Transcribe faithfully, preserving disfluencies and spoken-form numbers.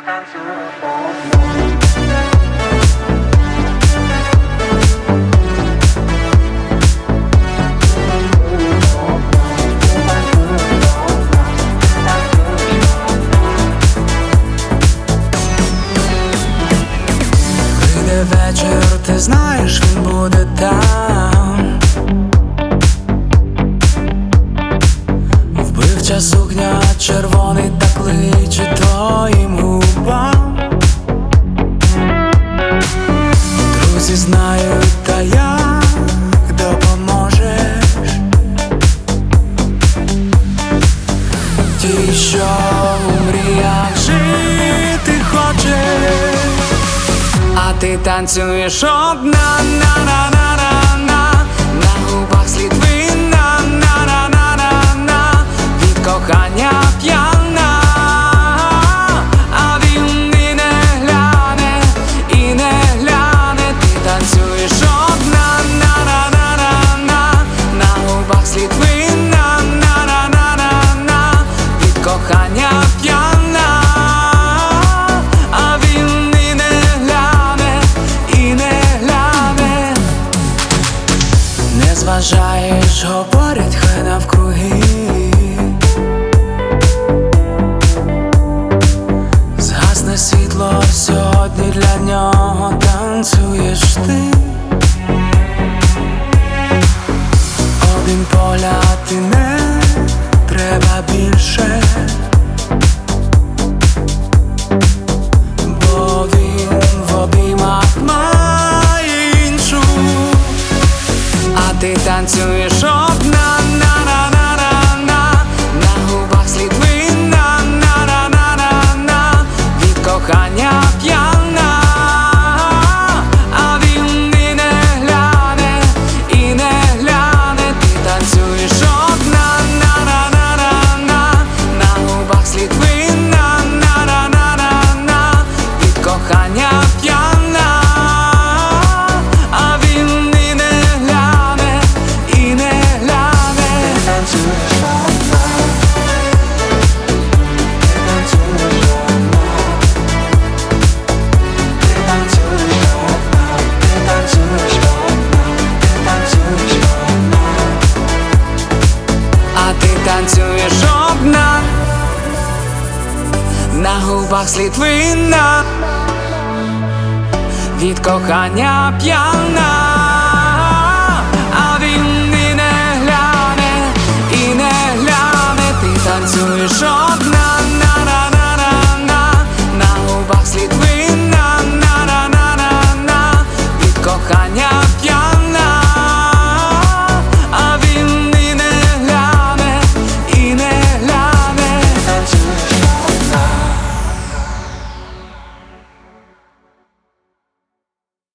Вечір, ти знаєш, він буде там. Вбивча сукня, червоний так личить твоїм губам. Друзі знають, та як допоможеш. Ті, що у мріях жити хочеш. А ти танцюєш одна, на-на-на-на-на, на губах слід вина, на-на-на-на-на, від кохання п'яна, а він і не гляне, і не гляне. Ти танцюєш одна, на-на-на-на-на, на губах слід вина, на-на-на-на-на, від кохання п'яна. Зважаєш, говорять, хай навкруги. Згасне світло, сьогодні для нього танцюєш ти. Один погляд і не треба більше, бо він в обіймах має іншу. А ти танцюєш одна, на-на-на-на-на, на губах слід вина, на-на-на-на-на, від кохання п'яна, а він і не гляне, і не гляне. Ти танцюєш одна, на-на-на-на-на, на губах слід вина, на-на-на-на-на, від кохання п'яна. Танцюєш одна, на губах слід вина, від кохання п'яна.